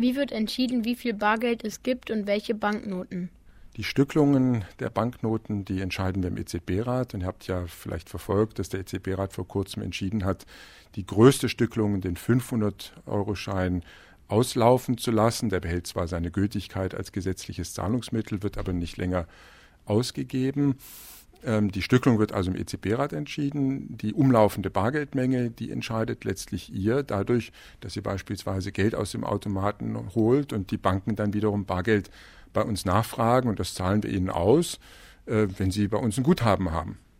Wie wird entschieden, wie viel Bargeld es gibt und welche Banknoten? Die Stückelungen der Banknoten, die entscheiden wir im EZB-Rat. Und ihr habt ja vielleicht verfolgt, dass der EZB-Rat vor kurzem entschieden hat, die größte Stückelung, den 500-Euro-Schein, auslaufen zu lassen. Der behält zwar seine Gültigkeit als gesetzliches Zahlungsmittel, wird aber nicht länger ausgegeben. Die Stückelung wird also im EZB-Rat entschieden. Die umlaufende Bargeldmenge, die entscheidet letztlich ihr, dadurch, dass ihr beispielsweise Geld aus dem Automaten holt und die Banken dann wiederum Bargeld bei uns nachfragen und das zahlen wir ihnen aus, wenn sie bei uns ein Guthaben haben.